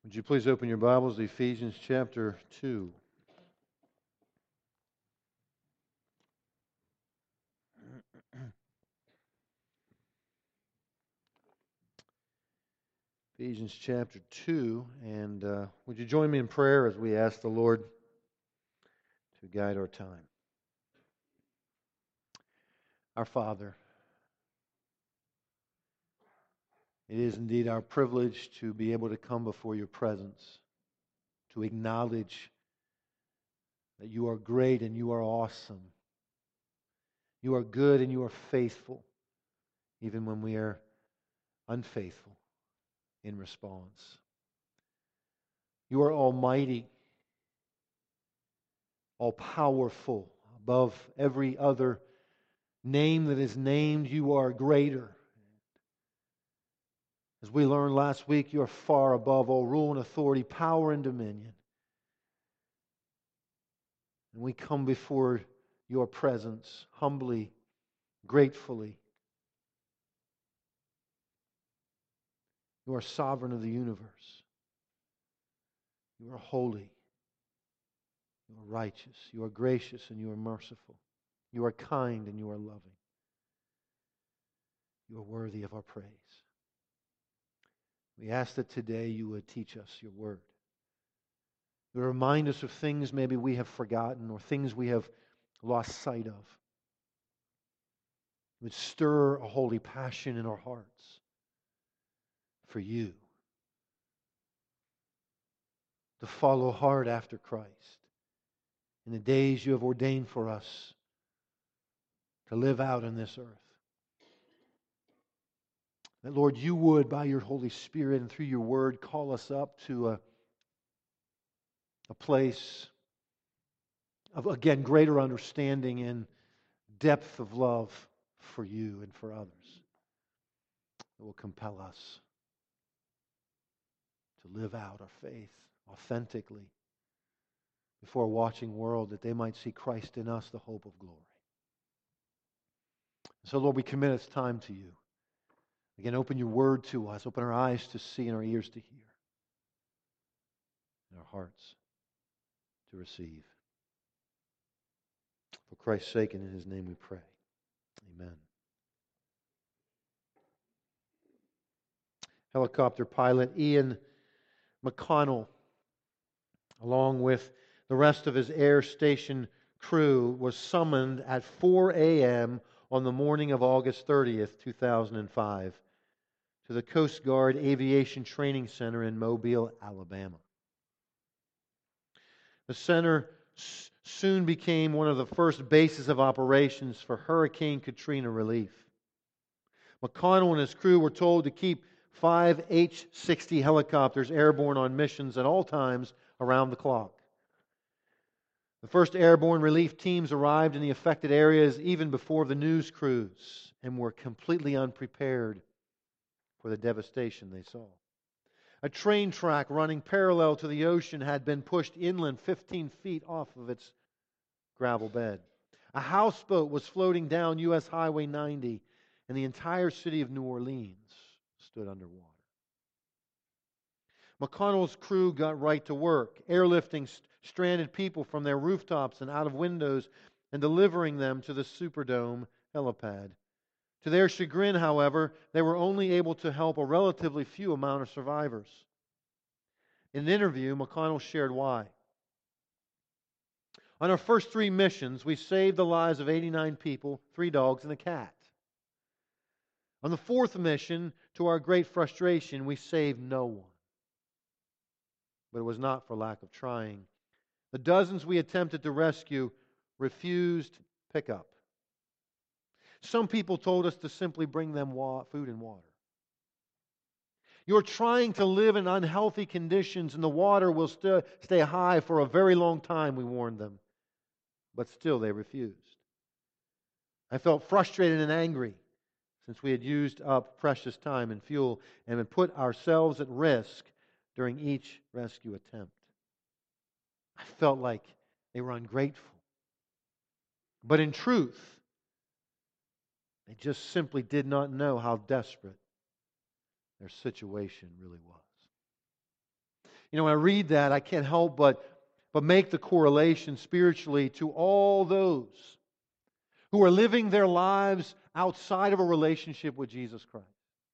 Would you please open your Bibles to Ephesians chapter 2? Ephesians chapter 2. And would you join me in prayer as we ask the Lord to guide our time? Our Father, it is indeed our privilege to be able to come before your presence, to acknowledge that you are great and you are awesome. You are good and you are faithful, even when we are unfaithful in response. You are almighty, all powerful, above every other name that is named. You are greater. As we learned last week, you are far above all rule and authority, power and dominion. And we come before your presence humbly, gratefully. You are sovereign of the universe. You are holy. You are righteous. You are gracious and you are merciful. You are kind and you are loving. You are worthy of our praise. We ask that today you would teach us your word. You would remind us of things maybe we have forgotten or things we have lost sight of. You would stir a holy passion in our hearts for you, to follow hard after Christ in the days you have ordained for us to live out on this earth. That, Lord, you would, by your Holy Spirit and through your word, call us up to a place of, again, greater understanding and depth of love for you and for others that will compel us to live out our faith authentically before a watching world, that they might see Christ in us, the hope of glory. So, Lord, we commit this time to you. Again, open your word to us. Open our eyes to see and our ears to hear. And our hearts to receive. For Christ's sake and in His name we pray. Amen. Helicopter pilot Ian McConnell, along with the rest of his air station crew, was summoned at 4 a.m. on the morning of August 30th, 2005, to the Coast Guard Aviation Training Center in Mobile, Alabama. The center soon became one of the first bases of operations for Hurricane Katrina relief. McConnell and his crew were told to keep 5 H-60 helicopters airborne on missions at all times around the clock. The first airborne relief teams arrived in the affected areas even before the news crews and were completely unprepared for the devastation they saw. A train track running parallel to the ocean had been pushed inland 15 feet off of its gravel bed. A houseboat was floating down U.S. Highway 90, and the entire city of New Orleans stood underwater. McConnell's crew got right to work, airlifting stranded people from their rooftops and out of windows and delivering them to the Superdome helipad. To their chagrin, however, they were only able to help a relatively few amount of survivors. In an interview, McConnell shared why. On our first 3 missions, we saved the lives of 89 people, 3 dogs, and a cat. On the 4th mission, to our great frustration, we saved no one. But it was not for lack of trying. The dozens we attempted to rescue refused pickup. Some people told us to simply bring them food and water. You're trying to live in unhealthy conditions and the water will stay high for a very long time, we warned them. But still they refused. I felt frustrated and angry since we had used up precious time and fuel and had put ourselves at risk during each rescue attempt. I felt like they were ungrateful. But in truth, they just simply did not know how desperate their situation really was. When I read that, I can't help but make the correlation spiritually to all those who are living their lives outside of a relationship with Jesus Christ.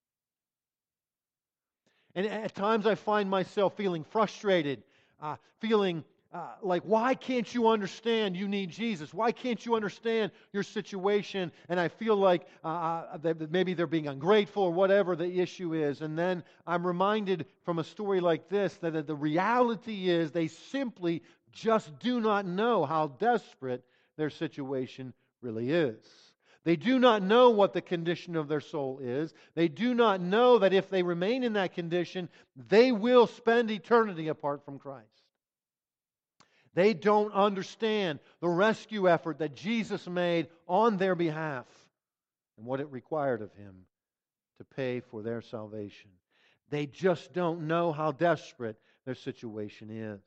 And at times I find myself feeling frustrated, feeling like, why can't you understand you need Jesus? Why can't you understand your situation? And I feel like that maybe they're being ungrateful or whatever the issue is. And then I'm reminded from a story like this that the reality is they simply just do not know how desperate their situation really is. They do not know what the condition of their soul is. They do not know that if they remain in that condition, they will spend eternity apart from Christ. They don't understand the rescue effort that Jesus made on their behalf and what it required of Him to pay for their salvation. They just don't know how desperate their situation is.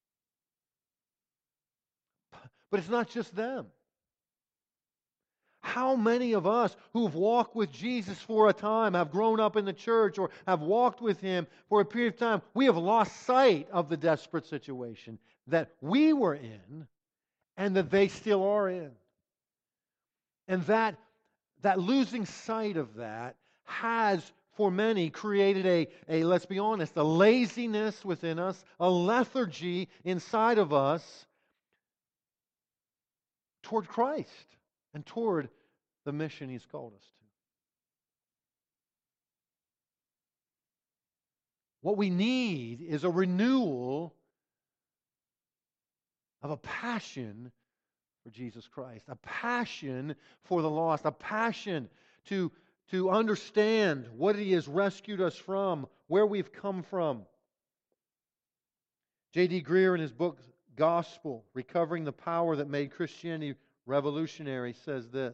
But it's not just them. How many of us who've walked with Jesus for a time, have grown up in the church or have walked with Him for a period of time, we have lost sight of the desperate situation that we were in and that they still are in. And that losing sight of that has, for many, created a let's be honest, a laziness within us, a lethargy inside of us toward Christ and toward the mission He's called us to. What we need is a renewal of a passion for Jesus Christ, a passion for the lost, a passion to understand what He has rescued us from, where we've come from. J.D. Greear, in his book Gospel, Recovering the Power That Made Christianity Revolutionary, says this: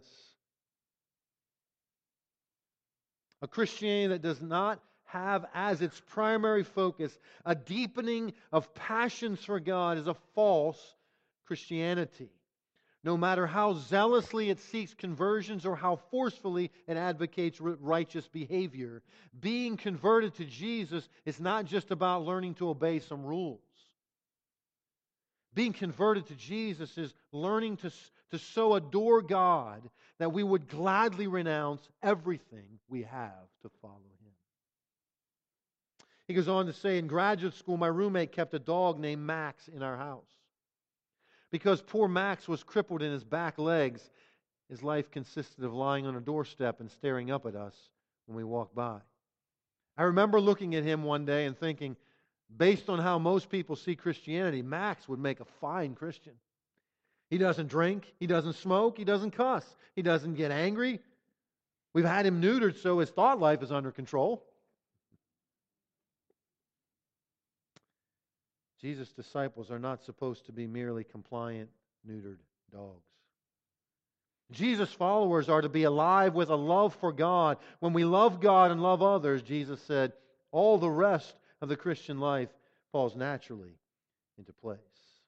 a Christianity that does not have as its primary focus a deepening of passions for God is a false Christianity. No matter how zealously it seeks conversions or how forcefully it advocates righteous behavior, being converted to Jesus is not just about learning to obey some rules. Being converted to Jesus is learning to so adore God that we would gladly renounce everything we have to follow Him. He goes on to say, in graduate school, my roommate kept a dog named Max in our house. Because poor Max was crippled in his back legs, his life consisted of lying on a doorstep and staring up at us when we walked by. I remember looking at him one day and thinking, based on how most people see Christianity, Max would make a fine Christian. He doesn't drink, he doesn't smoke, he doesn't cuss, he doesn't get angry. We've had him neutered so his thought life is under control. Jesus' disciples are not supposed to be merely compliant, neutered dogs. Jesus' followers are to be alive with a love for God. When we love God and love others, Jesus said, all the rest of the Christian life falls naturally into place.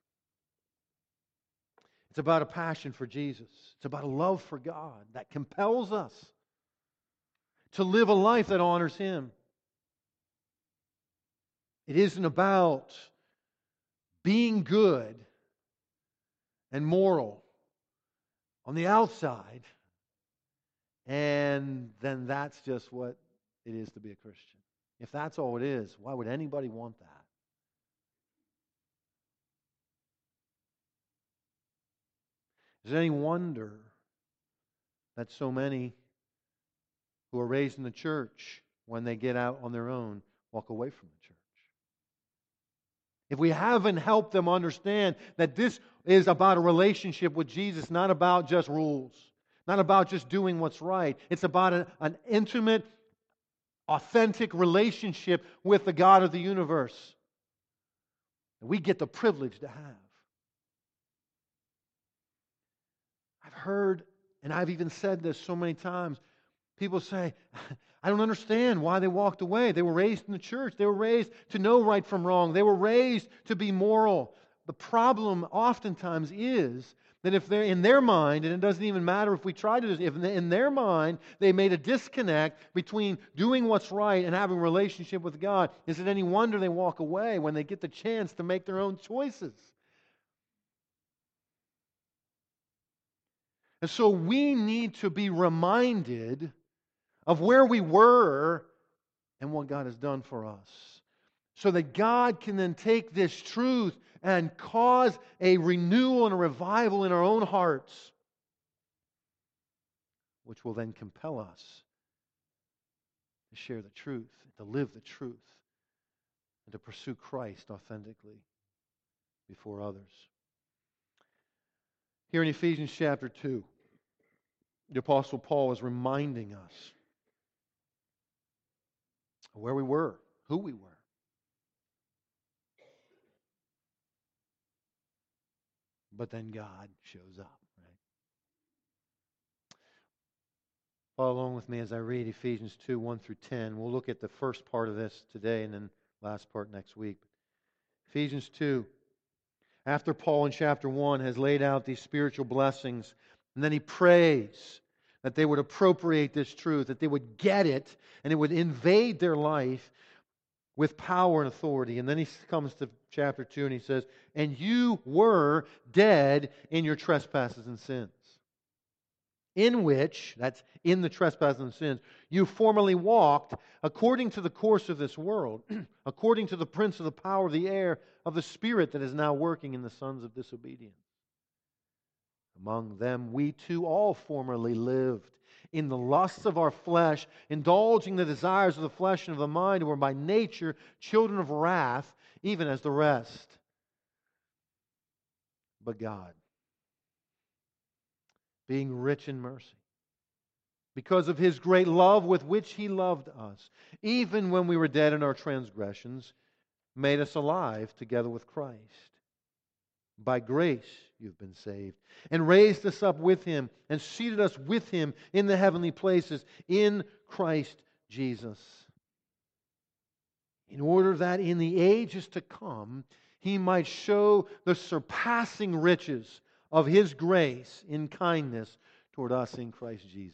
It's about a passion for Jesus. It's about a love for God that compels us to live a life that honors Him. It isn't about being good and moral on the outside, and then that's just what it is to be a Christian. If that's all it is, why would anybody want that? Is it any wonder that so many who are raised in the church, when they get out on their own, walk away from the church? If we haven't helped them understand that this is about a relationship with Jesus, not about just rules, not about just doing what's right. It's about an intimate, authentic relationship with the God of the universe that we get the privilege to have. I've heard, and I've even said this so many times, people say, I don't understand why they walked away. They were raised in the church. They were raised to know right from wrong. They were raised to be moral. The problem oftentimes is That if they're in their mind, and it doesn't even matter if we try to do this, if in their mind they made a disconnect between doing what's right and having a relationship with God, is it any wonder they walk away when they get the chance to make their own choices? And so we need to be reminded of where we were and what God has done for us, so that God can then take this truth and cause a renewal and a revival in our own hearts, which will then compel us to share the truth, to live the truth, and to pursue Christ authentically before others. Here in Ephesians chapter 2, the Apostle Paul is reminding us of where we were, who we were. But then God shows up. Right? Follow along with me as I read Ephesians 2, 1 through 10. We'll look at the first part of this today and then last part next week. Ephesians 2. After Paul in chapter 1 has laid out these spiritual blessings, and then he prays that they would appropriate this truth, that they would get it, and it would invade their life with power and authority. And then he comes to chapter 2 and he says, "And you were dead in your trespasses and sins, in which," that's in the trespasses and sins, "you formerly walked according to the course of this world, according to the prince of the power of the air, of the spirit that is now working in the sons of disobedience. Among them we too all formerly lived in the lusts of our flesh, indulging the desires of the flesh and of the mind, and were by nature children of wrath, even as the rest. But God, being rich in mercy, because of His great love with which He loved us, even when we were dead in our transgressions, made us alive together with Christ. By grace you've been saved, and raised us up with Him, and seated us with Him in the heavenly places in Christ Jesus, in order that in the ages to come He might show the surpassing riches of His grace in kindness toward us in Christ Jesus.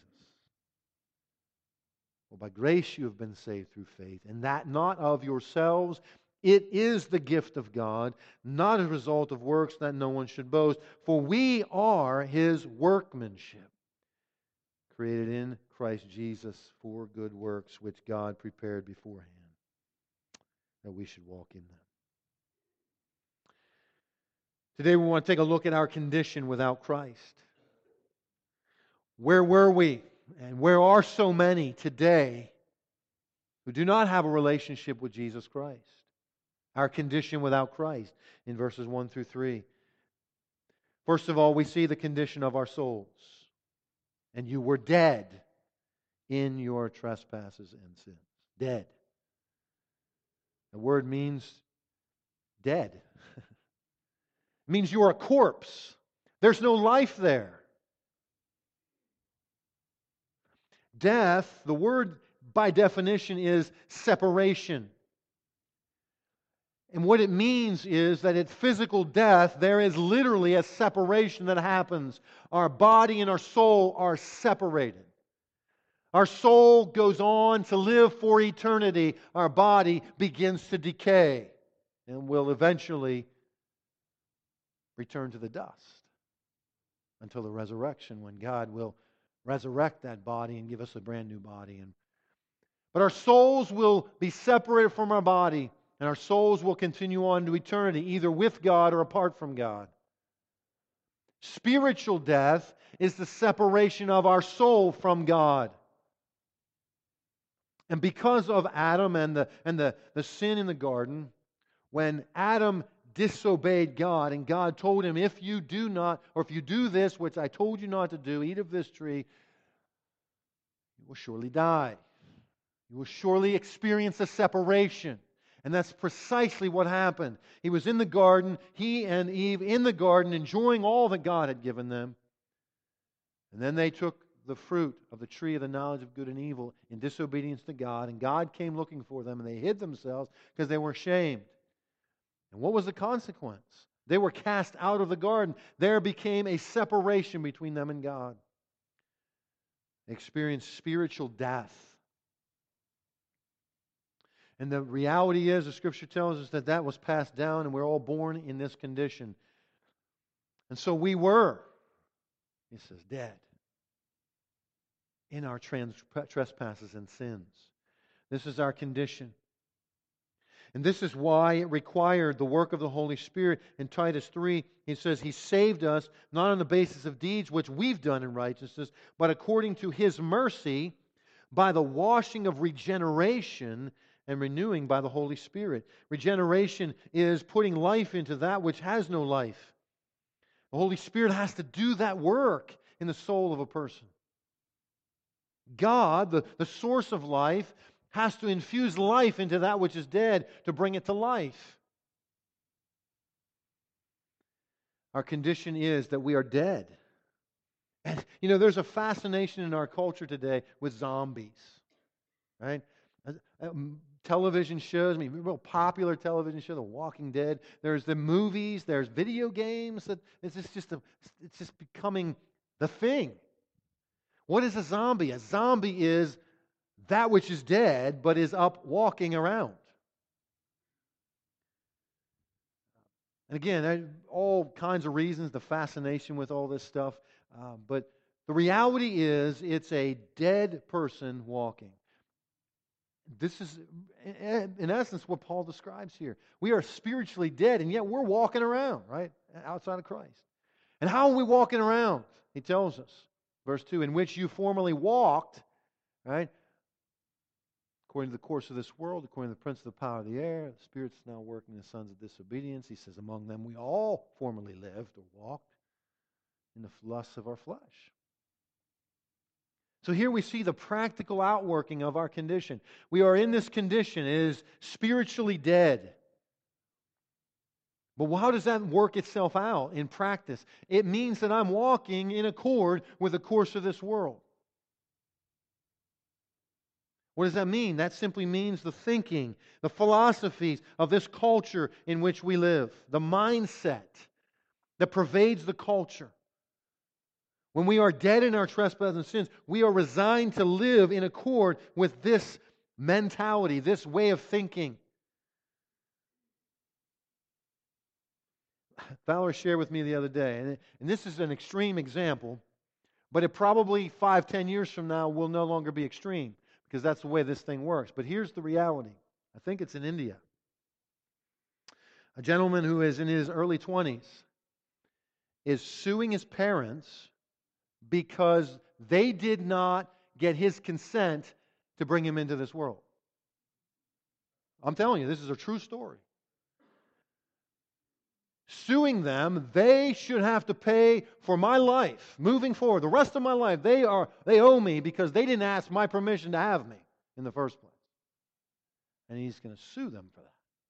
For by grace you have been saved through faith, and that not of yourselves. It is the gift of God, not a result of works, that no one should boast. For we are His workmanship, created in Christ Jesus for good works, which God prepared beforehand, that we should walk in them." Today we want to take a look at our condition without Christ. Where were we, and where are so many today who do not have a relationship with Jesus Christ? Our condition without Christ in verses 1 through 3. First of all, we see the condition of our souls. "And you were dead in your trespasses and sins." Dead. The word means dead. It means you are a corpse. There's no life there. Death, the word by definition is separation. And what it means is that at physical death, there is literally a separation that happens. Our body and our soul are separated. Our soul goes on to live for eternity. Our body begins to decay and will eventually return to the dust until the resurrection, when God will resurrect that body and give us a brand new body. But our souls will be separated from our body, and our souls will continue on to eternity, either with God or apart from God. Spiritual death is the separation of our soul from God. And because of Adam and the sin in the garden, when Adam disobeyed God, and God told him, if you do not, or if you do this, which I told you not to do, eat of this tree, you will surely die. You will surely experience a separation. And that's precisely what happened. He was in the garden, he and Eve in the garden, enjoying all that God had given them. And then they took the fruit of the tree of the knowledge of good and evil in disobedience to God, and God came looking for them, and they hid themselves because they were ashamed. And what was the consequence? They were cast out of the garden. There became a separation between them and God. They experienced spiritual death. And the reality is, the Scripture tells us that that was passed down, and we're all born in this condition. And so we were, he says, dead in our trespasses and sins. This is our condition. And this is why it required the work of the Holy Spirit. In Titus 3, he says, He saved us not on the basis of deeds which we've done in righteousness, but according to His mercy, by the washing of regeneration and renewing by the Holy Spirit. Regeneration is putting life into that which has no life. The Holy Spirit has to do that work in the soul of a person. God, the source of life, has to infuse life into that which is dead to bring it to life. Our condition is that we are dead. And, there's a fascination in our culture today with zombies. Right? Television shows, real popular television show, The Walking Dead. There's the movies, there's video games. It's just becoming the thing. What is a zombie? A zombie is that which is dead, but is up walking around. And again, there are all kinds of reasons, the fascination with all this stuff. But the reality is, it's a dead person walking. This is, in essence, what Paul describes here. We are spiritually dead, and yet we're walking around, right, outside of Christ. And how are we walking around? He tells us, verse 2, in which you formerly walked, right, according to the course of this world, according to the prince of the power of the air, the Spirit's now working in the sons of disobedience. He says, among them we all formerly lived or walked in the lusts of our flesh. So here we see the practical outworking of our condition. We are in this condition, it is spiritually dead. But how does that work itself out in practice? It means that I'm walking in accord with the course of this world. What does that mean? That simply means the thinking, the philosophies of this culture in which we live, the mindset that pervades the culture. When we are dead in our trespasses and sins, we are resigned to live in accord with this mentality, this way of thinking. Fowler shared with me the other day, and this is an extreme example, but it probably 5-10 years from now will no longer be extreme, because that's the way this thing works. But here's the reality. I think it's in India. A gentleman who is in his early 20s is suing his parents because they did not get his consent to bring him into this world. I'm telling you, this is a true story. Suing them, they should have to pay for my life moving forward. The rest of my life, they owe me because they didn't ask my permission to have me in the first place. And he's going to sue them for that.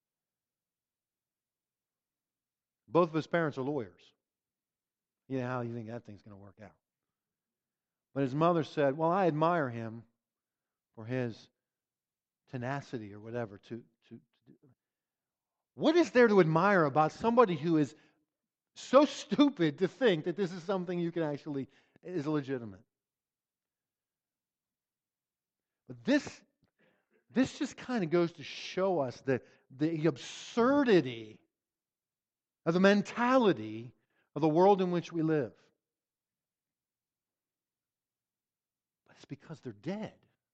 Both of his parents are lawyers. You know how you think that thing's going to work out. But his mother said, well, I admire him for his tenacity or whatever to do. What is there to admire about somebody who is so stupid to think that this is something you can actually is legitimate? But this just kind of goes to show us the absurdity of the mentality of the world in which we live. But it's because they're dead.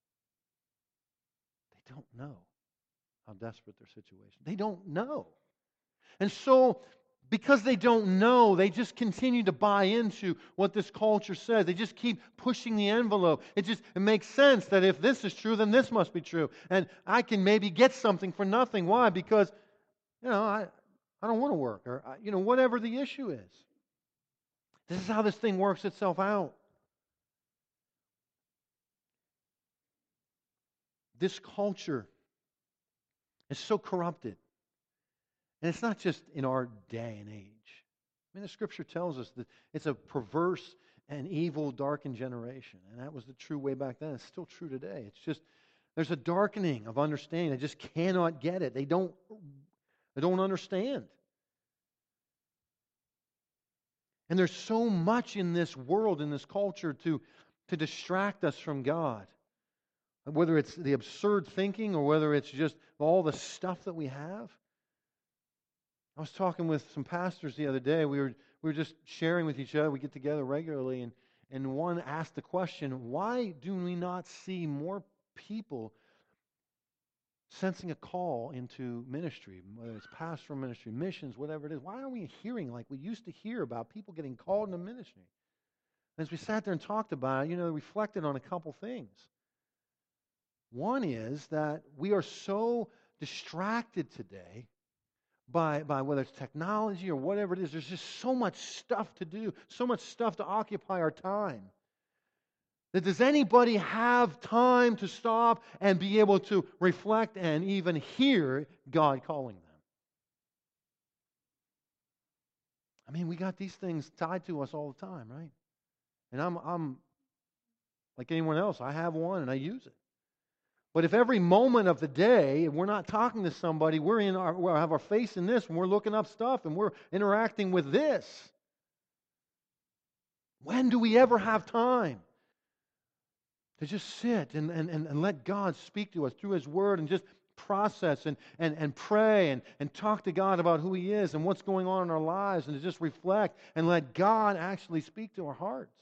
They don't know how desperate their situation. They don't know. And so, because they don't know, they just continue to buy into what this culture says. They just keep pushing the envelope. It makes sense that if this is true, then this must be true. And I can maybe get something for nothing. Why? Because, I don't want to work. Or, whatever the issue is. This is how this thing works itself out. This culture is so corrupted. And it's not just in our day and age. The Scripture tells us that it's a perverse and evil, darkened generation. And that was the true way back then. It's still true today. It's just, there's a darkening of understanding. They just cannot get it. They don't understand. And there's so much in this world, in this culture, to distract us from God. Whether it's the absurd thinking or whether it's just all the stuff that we have. I was talking with some pastors the other day. We were just sharing with each other. We get together regularly, and one asked the question, why do we not see more people sensing a call into ministry, whether it's pastoral ministry, missions, whatever it is? Why aren't we hearing like we used to hear about people getting called into ministry? As we sat there and talked about it, reflected on a couple things. One is that we are so distracted today by whether it's technology or whatever it is. There's just so much stuff to do, so much stuff to occupy our time. That does anybody have time to stop and be able to reflect and even hear God calling them? I mean, we got these things tied to us all the time, right? And I'm like anyone else. I have one and I use it. But if every moment of the day, we're not talking to somebody, we have our face in this, and we're looking up stuff, and we're interacting with this, when do we ever have time to just sit and let God speak to us through His Word and just process and pray and talk to God about who He is and what's going on in our lives, and to just reflect and let God actually speak to our hearts?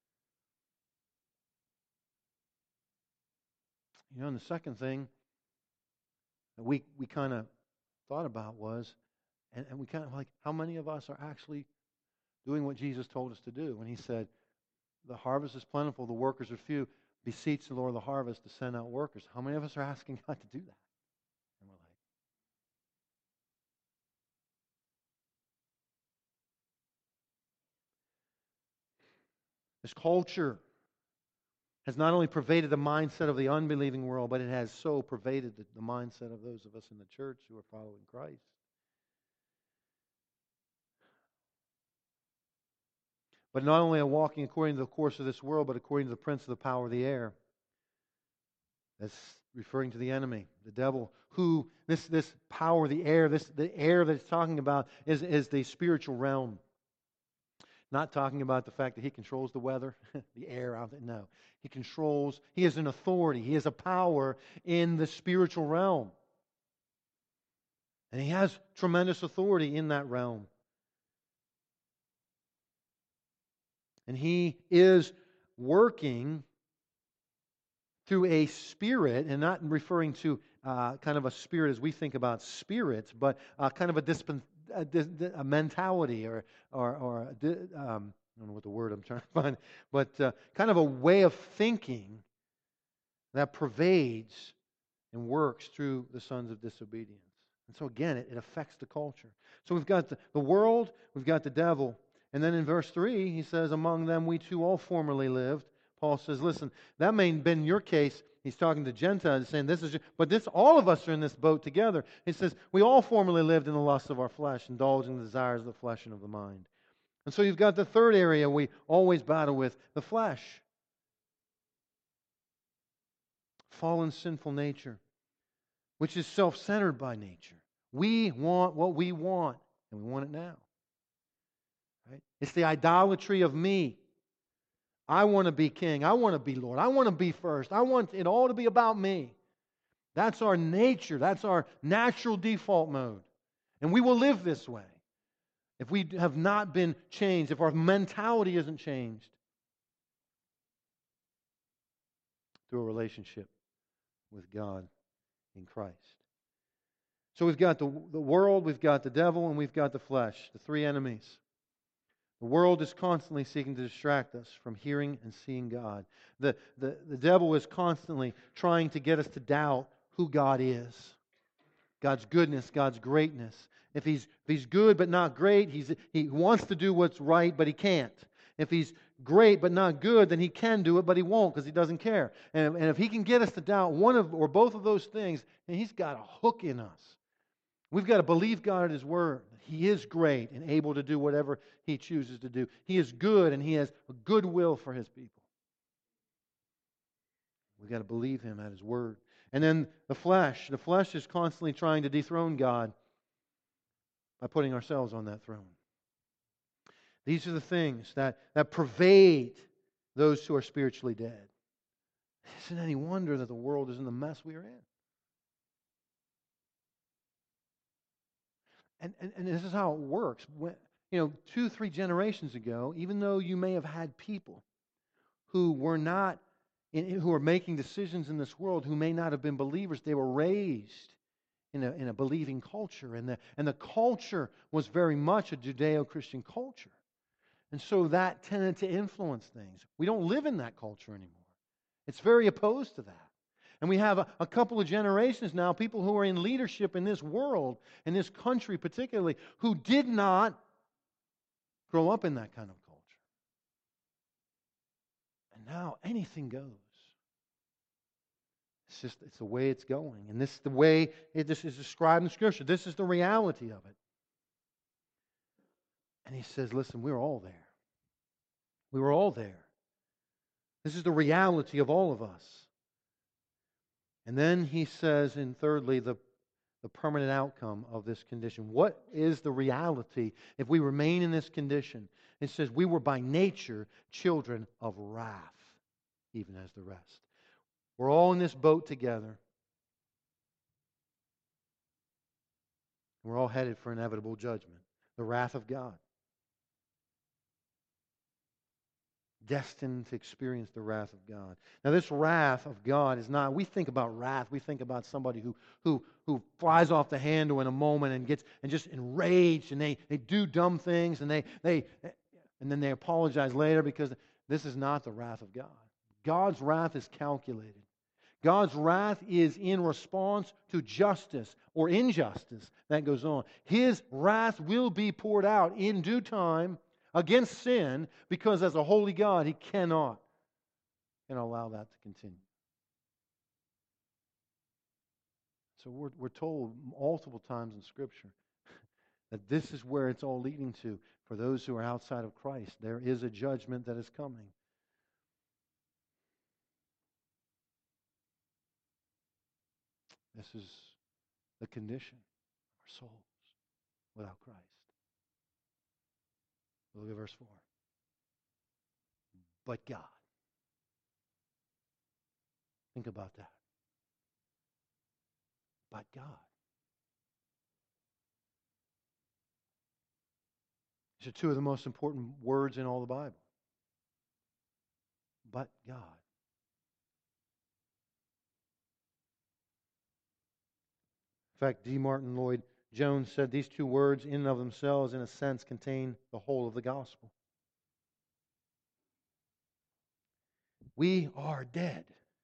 And the second thing that we kind of thought about was, and we kind of like, how many of us are actually doing what Jesus told us to do when He said, the harvest is plentiful, the workers are few. Beseech the Lord of the harvest to send out workers. How many of us are asking God to do that? And we're like, this culture has not only pervaded the mindset of the unbelieving world, but it has so pervaded the mindset of those of us in the church who are following Christ. But not only are walking according to the course of this world, but according to the prince of the power of the air. That's referring to the enemy, the devil, who this power of the air, the air that it's talking about is the spiritual realm. Not talking about the fact that he controls the weather, the air out there. No. He is an authority. He is a power in the spiritual realm. And he has tremendous authority in that realm. And he is working through a spirit, and not referring to kind of a spirit as we think about spirits, but kind of a mentality or I don't know what the word I'm trying to find, but kind of a way of thinking that pervades and works through the sons of disobedience. And so again, it affects the culture. So we've got the world, we've got the devil, and then in verse 3, he says, among them we too all formerly lived. Paul says, listen, that may have been your case. He's talking to Gentiles, saying all of us are in this boat together. He says, we all formerly lived in the lusts of our flesh, indulging the desires of the flesh and of the mind. And so you've got the third area we always battle with, the flesh. Fallen sinful nature, which is self-centered by nature. We want what we want, and we want it now. Right? It's the idolatry of me. I want to be king. I want to be Lord. I want to be first. I want it all to be about me. That's our nature. That's our natural default mode. And we will live this way if we have not been changed, if our mentality isn't changed through a relationship with God in Christ. So we've got the world, we've got the devil, and we've got the flesh, the three enemies. The world is constantly seeking to distract us from hearing and seeing God. The devil is constantly trying to get us to doubt who God is. God's goodness, God's greatness. If he's good but not great, he wants to do what's right, but he can't. If he's great but not good, then he can do it, but he won't because he doesn't care. And if he can get us to doubt one of or both of those things, then he's got a hook in us. We've got to believe God at His Word. He is great and able to do whatever He chooses to do. He is good and He has a good will for His people. We've got to believe Him at His Word. And then the flesh. The flesh is constantly trying to dethrone God by putting ourselves on that throne. These are the things that pervade those who are spiritually dead. It isn't any wonder that the world is in the mess we are in. And this is how it works. When, 2-3 generations ago, even though you may have had people who were not, who are making decisions in this world, who may not have been believers, they were raised in a believing culture, and the culture was very much a Judeo-Christian culture, and so that tended to influence things. We don't live in that culture anymore. It's very opposed to that. And we have a couple of generations now, people who are in leadership in this world, in this country particularly, who did not grow up in that kind of culture. And now anything goes. It's the way it's going. And this is the way this is described in Scripture. This is the reality of it. And he says, listen, we're all there. We were all there. This is the reality of all of us. And then he says, and thirdly, the permanent outcome of this condition. What is the reality if we remain in this condition? It says, we were by nature children of wrath, even as the rest. We're all in this boat together. We're all headed for inevitable judgment, the wrath of God. Destined to experience the wrath of God. Now, this wrath of God is not, we think about wrath, we think about somebody who flies off the handle in a moment and gets just enraged, and they do dumb things, and and then they apologize later, because this is not the wrath of God. God's wrath is calculated. God's wrath is in response to justice or injustice that goes on. His wrath will be poured out in due time against sin, because as a holy God, He cannot allow that to continue. So we're told multiple times in Scripture that this is where it's all leading to. For those who are outside of Christ, there is a judgment that is coming. This is the condition of our souls without Christ. Look at verse 4. But God. Think about that. But God. These are two of the most important words in all the Bible. But God. In fact, D. Martin Lloyd-Jones said these two words in and of themselves, in a sense, contain the whole of the gospel. We are dead.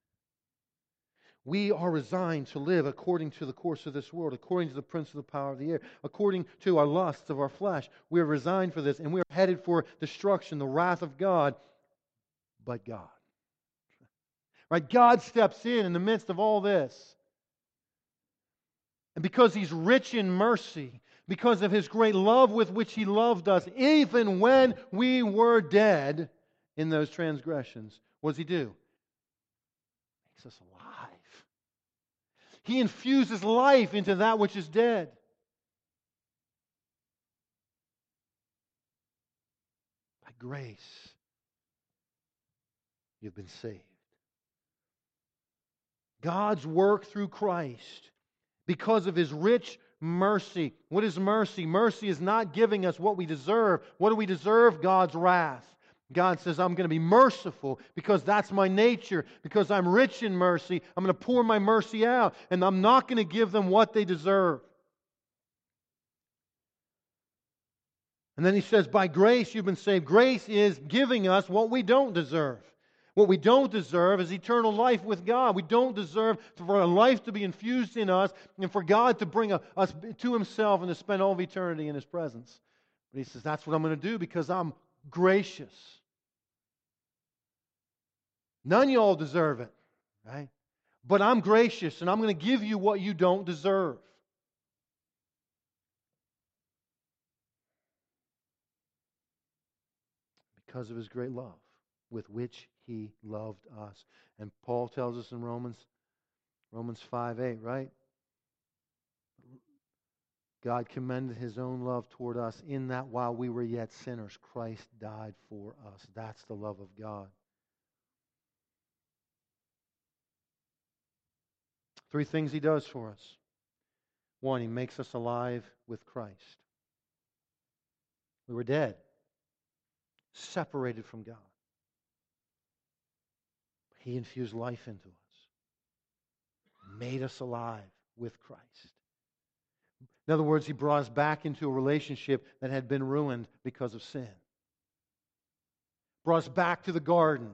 We are resigned to live according to the course of this world, according to the prince of the power of the air, according to our lusts of our flesh. We are resigned for this, and we are headed for destruction, the wrath of God. But God. Right? God steps in the midst of all this. And because He's rich in mercy, because of His great love with which He loved us, even when we were dead in those transgressions, what does He do? He makes us alive. He infuses life into that which is dead. By grace, you've been saved. God's work through Christ, because of His rich mercy. What is mercy? Mercy is not giving us what we deserve. What do we deserve? God's wrath. God says, I'm going to be merciful because that's my nature. Because I'm rich in mercy, I'm going to pour my mercy out. And I'm not going to give them what they deserve. And then He says, by grace you've been saved. Grace is giving us what we don't deserve. What we don't deserve is eternal life with God. We don't deserve for a life to be infused in us and for God to bring us to Himself and to spend all of eternity in His presence. But He says, that's what I'm going to do because I'm gracious. None of y'all deserve it, right? But I'm gracious and I'm going to give you what you don't deserve. Because of His great love with which He loved us. And Paul tells us in Romans 5:8, right? God commended His own love toward us in that while we were yet sinners, Christ died for us. That's the love of God. 3 things He does for us. 1, He makes us alive with Christ. We were dead, separated from God. He infused life into us, made us alive with Christ. In other words, He brought us back into a relationship that had been ruined because of sin. Brought us back to the garden.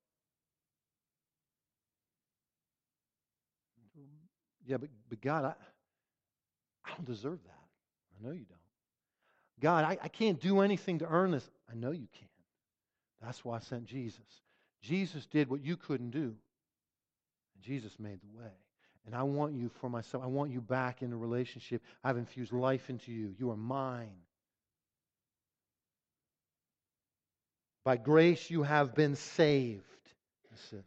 Yeah, but God, I don't deserve that. I know you don't. God, I can't do anything to earn this. I know you can. That's why I sent Jesus. Jesus did what you couldn't do. And Jesus made the way. And I want you for myself. I want you back in a relationship. I've infused life into you. You are mine. By grace you have been saved. It says.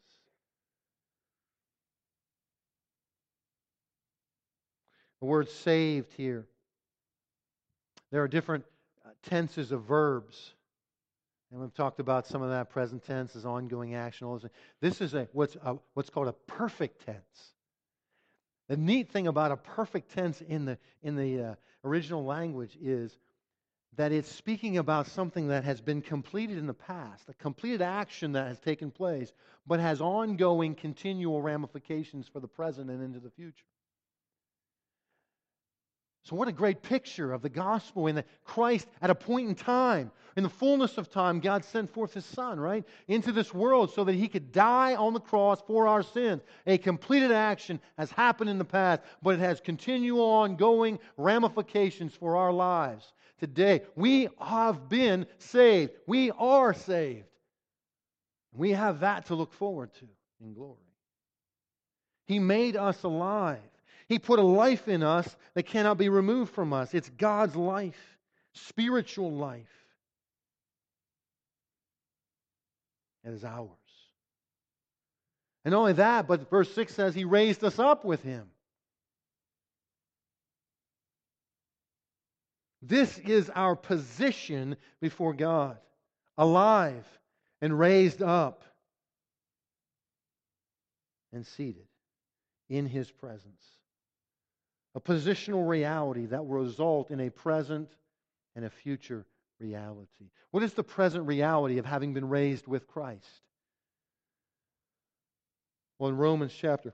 The word saved here. There are different tenses of verbs. And we've talked about some of that. Present tense is ongoing action. This is what's called a perfect tense. The neat thing about a perfect tense in the original language is that it's speaking about something that has been completed in the past, a completed action that has taken place, but has ongoing, continual ramifications for the present and into the future. So what a great picture of the gospel in that Christ, at a point in time, in the fullness of time, God sent forth His Son, right, into this world so that He could die on the cross for our sins. A completed action has happened in the past, but it has continual, ongoing ramifications for our lives. Today, we have been saved. We are saved. We have that to look forward to in glory. He made us alive. He put a life in us that cannot be removed from us. It's God's life, spiritual life. It is ours. And not only that, but verse 6 says He raised us up with Him. This is our position before God, alive and raised up and seated in His presence. A positional reality that will result in a present and a future reality. What is the present reality of having been raised with Christ? Well, in Romans chapter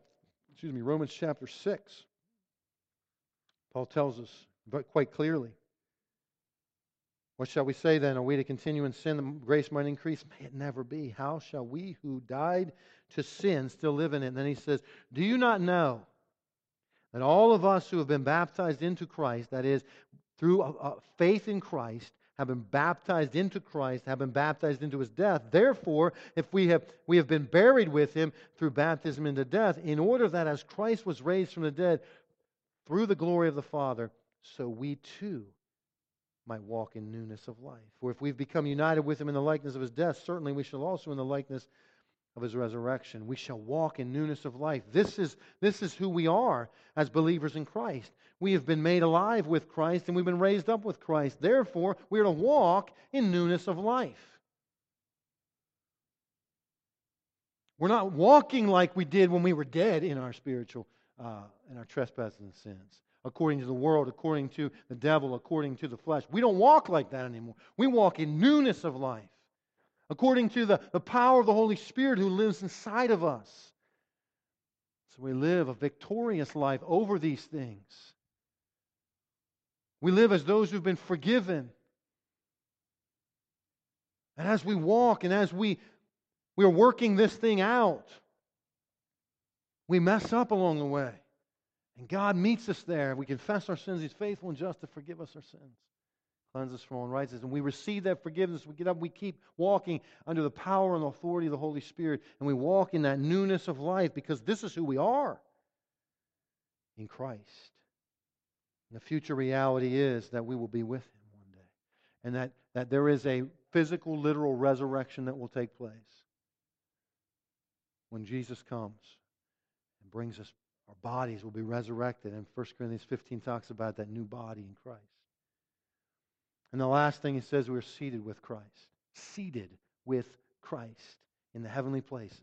6, Paul tells us quite clearly. What shall we say then? Are we to continue in sin that grace might increase? May it never be. How shall we who died to sin still live in it? And then he says, do you not know that all of us who have been baptized into Christ, that is, through faith in Christ, have been baptized into Christ, have been baptized into His death. Therefore, if we have been buried with Him through baptism into death, in order that as Christ was raised from the dead through the glory of the Father, so we too might walk in newness of life. For if we've become united with Him in the likeness of His death, certainly we shall also in the likeness of His resurrection. We shall walk in newness of life. This is who we are as believers in Christ. We have been made alive with Christ and we've been raised up with Christ. Therefore, we are to walk in newness of life. We're not walking like we did when we were dead in our spiritual, in our trespasses and sins. According to the world, according to the devil, according to the flesh. We don't walk like that anymore. We walk in newness of life. According to the power of the Holy Spirit who lives inside of us. So we live a victorious life over these things. We live as those who've been forgiven. And as we walk and as we are working this thing out, we mess up along the way. And God meets us there. We confess our sins. He's faithful and just to forgive us our sins. Cleanse us from all unrighteousness. And we receive that forgiveness. We get up, we keep walking under the power and authority of the Holy Spirit. And we walk in that newness of life because this is who we are in Christ. And the future reality is that we will be with Him one day. And that there is a physical, literal resurrection that will take place when Jesus comes and brings us Our bodies will be resurrected. And 1 Corinthians 15 talks about that new body in Christ. And the last thing he says, we're seated with Christ. Seated with Christ in the heavenly places.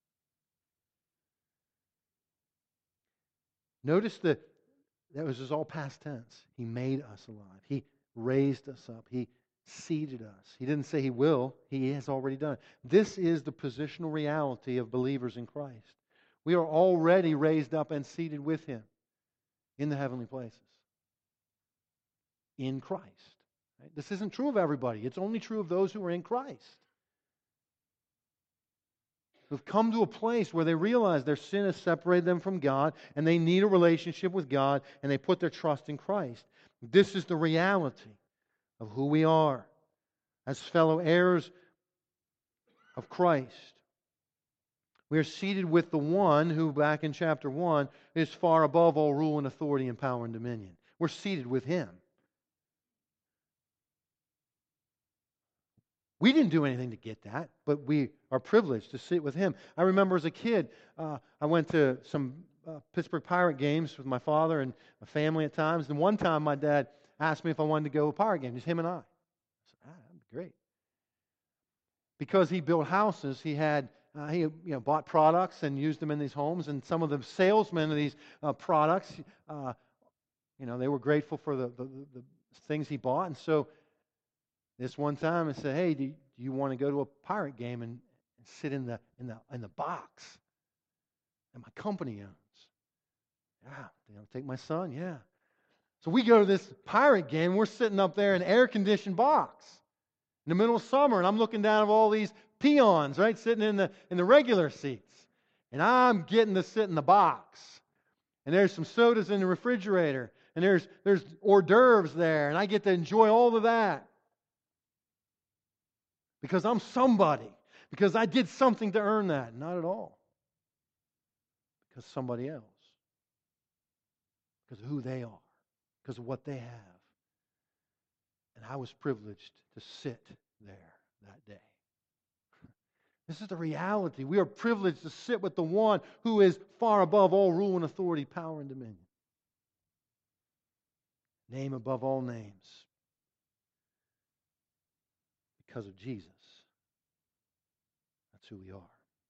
Notice that was just all past tense. He made us alive. He raised us up. He seated us. He didn't say He will. He has already done it. This is the positional reality of believers in Christ. We are already raised up and seated with Him in the heavenly places. In Christ. Right? This isn't true of everybody. It's only true of those who are in Christ. Who've come to a place where they realize their sin has separated them from God and they need a relationship with God and they put their trust in Christ. This is the reality of who we are as fellow heirs of Christ. We are seated with the one who, back in chapter 1, is far above all rule and authority and power and dominion. We're seated with Him. We didn't do anything to get that, but we are privileged to sit with Him. I remember as a kid, I went to some Pittsburgh Pirate games with my father and my family at times. And one time my dad asked me if I wanted to go to a Pirate game, just him and I. I said, that'd be great. Because he built houses, he had bought products and used them in these homes. And some of the salesmen of these products, they were grateful for the things he bought. And so this one time I said, hey, do you want to go to a Pirate game and sit in the box that my company owns? Yeah, take my son, yeah. So we go to this Pirate game. We're sitting up there in an air-conditioned box in the middle of summer, and I'm looking down at all these peons, right, sitting in the regular seats. And I'm getting to sit in the box. And there's some sodas in the refrigerator, and there's hors d'oeuvres there, and I get to enjoy all of that. Because I'm somebody. Because I did something to earn that. Not at all. Because somebody else. Because of who they are. Because of what they have. And I was privileged to sit there that day. This is the reality. We are privileged to sit with the one who is far above all rule and authority, power and dominion. Name above all names. Because of Jesus. That's who we are.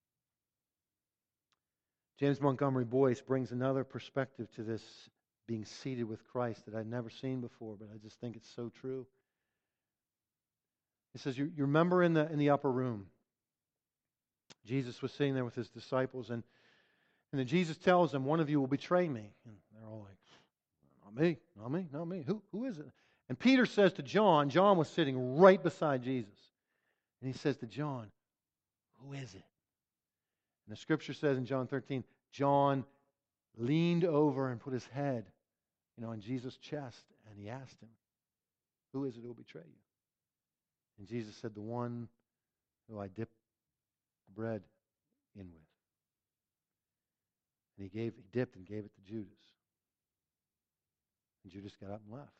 James Montgomery Boyce brings another perspective to this being seated with Christ that I'd never seen before, but I just think it's so true. He says, you remember in the upper room, Jesus was sitting there with His disciples, and then Jesus tells them, one of you will betray me. And they're all like, not me, not me, not me. Who is it? And Peter says to John was sitting right beside Jesus. And he says to John, who is it? And the Scripture says in John 13, John leaned over and put his head, on Jesus' chest, and he asked him, who is it who will betray you? And Jesus said, the one who I dip the bread in with. And he dipped and gave it to Judas. And Judas got up and left.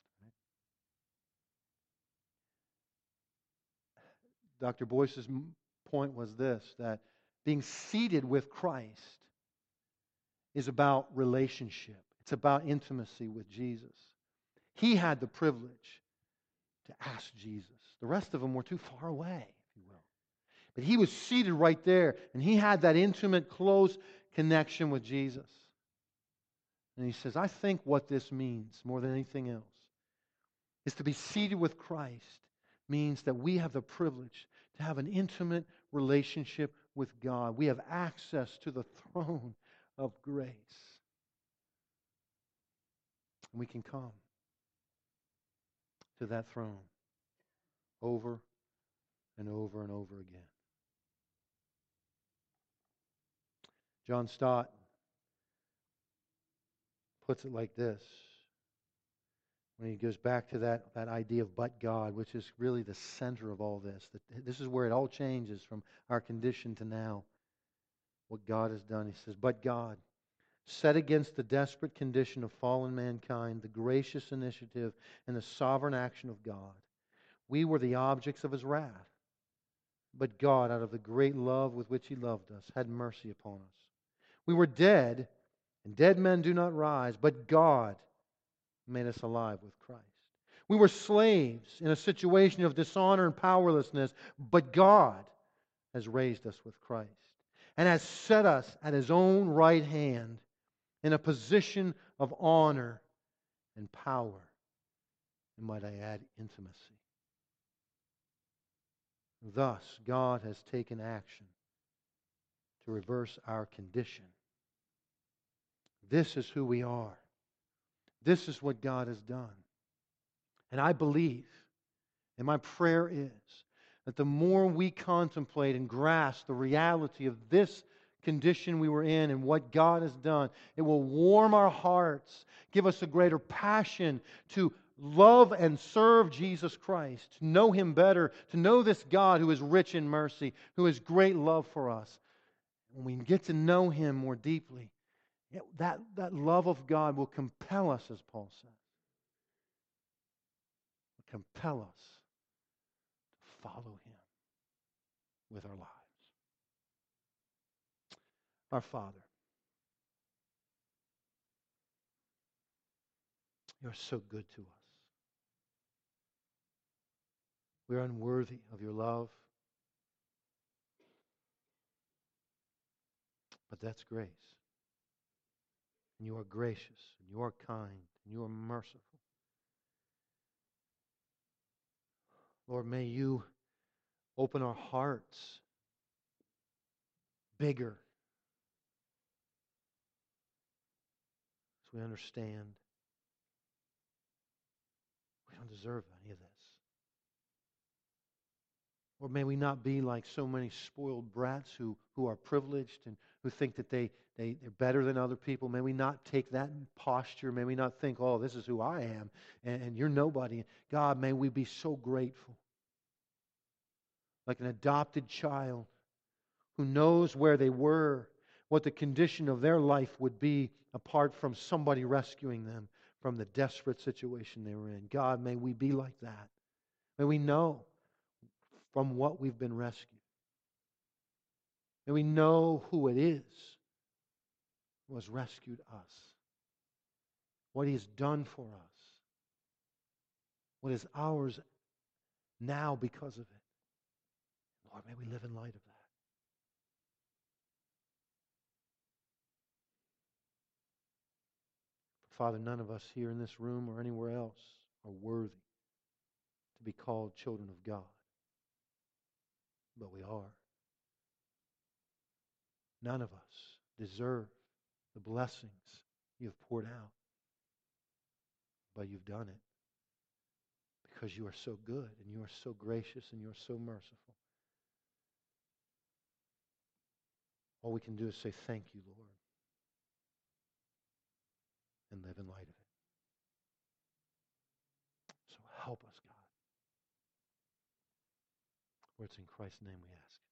Right? Dr. Boyce's point was this, that being seated with Christ is about relationship. It's about intimacy with Jesus. He had the privilege to ask Jesus. The rest of them were too far away, if you will. But he was seated right there, and he had that intimate, close connection with Jesus. And he says, I think what this means, more than anything else, is to be seated with Christ means that we have the privilege to have an intimate relationship with God. We have access to the throne of grace. And we can come to that throne over and over and over again. John Stott puts it like this, when he goes back to that idea of but God, which is really the center of all this. This is where it all changes from our condition to now. What God has done. He says, but God, set against the desperate condition of fallen mankind, the gracious initiative and the sovereign action of God, we were the objects of His wrath. But God, out of the great love with which He loved us, had mercy upon us. We were dead And dead men do not rise, but God made us alive with Christ. We were slaves in a situation of dishonor and powerlessness, but God has raised us with Christ and has set us at His own right hand in a position of honor and power, and might I add, intimacy. Thus, God has taken action to reverse our condition. This is who we are. This is what God has done. And I believe, and my prayer is, that the more we contemplate and grasp the reality of this condition we were in and what God has done, it will warm our hearts, give us a greater passion to love and serve Jesus Christ, to know Him better, to know this God who is rich in mercy, who has great love for us. When we get to know Him more deeply, that love of God will compel us, as Paul says, will compel us to follow Him with our lives. Our Father, You are so good to us. We are unworthy of Your love, but that's grace. And You are gracious, and You are kind, and You are merciful. Lord, may You open our hearts bigger so we understand we don't deserve any of this. Or may we not be like so many spoiled brats who are privileged and who think that they're better than other people. May we not take that posture. May we not think, oh, this is who I am, and you're nobody. God, may we be so grateful. Like an adopted child who knows where they were, what the condition of their life would be apart from somebody rescuing them from the desperate situation they were in. God, may we be like that. May we know from what we've been rescued. May we know who it is who has rescued us, what He has done for us, what is ours now because of it. Lord, may we live in light of that. Father, none of us here in this room or anywhere else are worthy to be called children of God, but we are. None of us deserve the blessings You have poured out, but You've done it because You are so good and You are so gracious and You are so merciful. All we can do is say thank You, Lord, and live in light of it. So help us, God. For it's in Christ's name we ask.